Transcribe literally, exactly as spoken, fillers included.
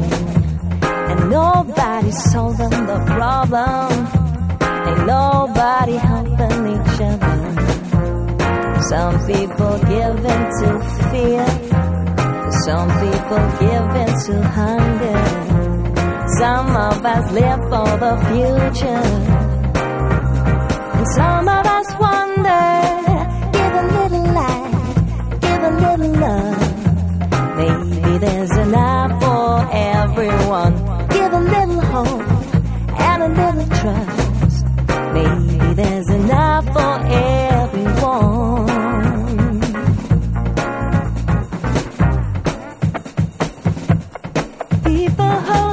and nobody's solving the problem. Ain't nobody helping each other. Some people give in to fear, some people give in to hunger. Some of us live for the future, and some of us wonder. Give a little light, give a little love. Maybe there's enough for everyone. Give a little hope and a little trust. Maybe there's enough for everyone. People hold